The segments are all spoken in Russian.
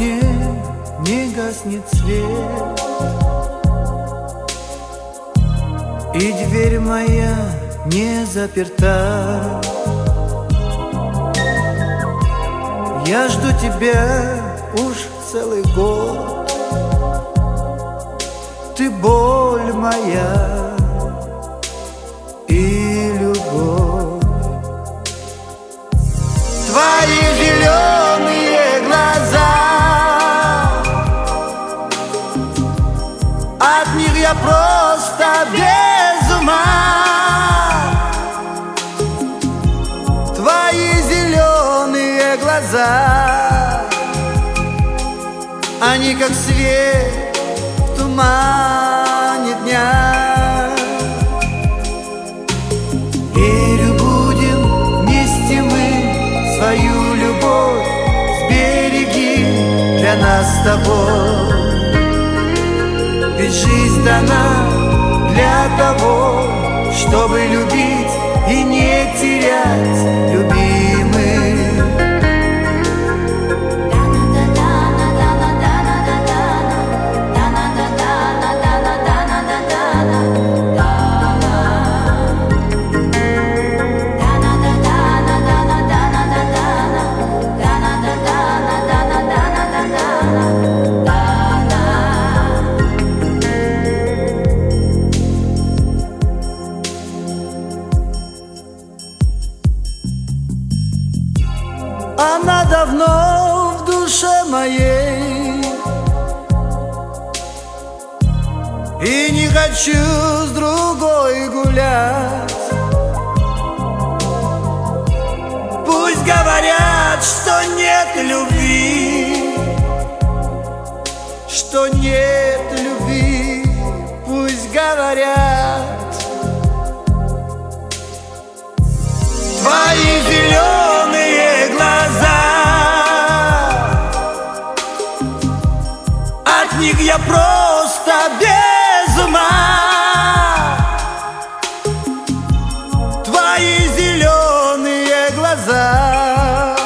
окне не гаснет свет, и дверь моя не заперта. Я жду тебя уж целый год, ты боль моя и любовь. Твои зеленые глаза, от них я просто без ума. Твои зеленые глаза, они как свет в тумане дня. Верю, будем вместе мы свою любовь сбереги для нас с тобой. Ведь жизнь дана для того, чтобы любить и не терять любимых. Она давно в душе моей, и не хочу с другой гулять. Пусть говорят, что нет любви, что нет любви, пусть говорят. Твои зеленые глаза, от них я просто без ума. Твои зеленые глаза,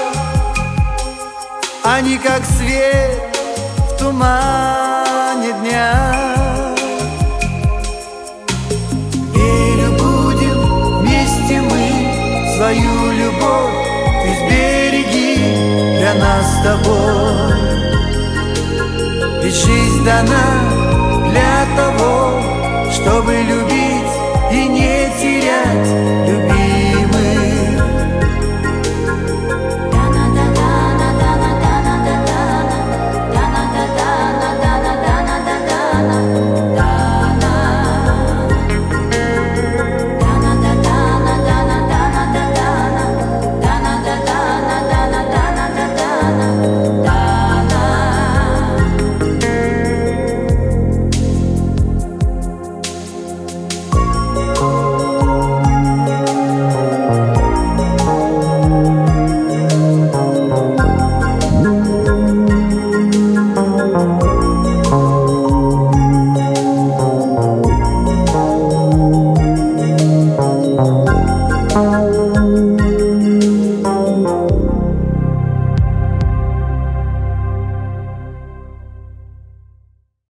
они как свет в тумане дня. Верю, будем вместе мы свою любовь ты сбереги для нас с тобой. Ведь жизнь дана для того,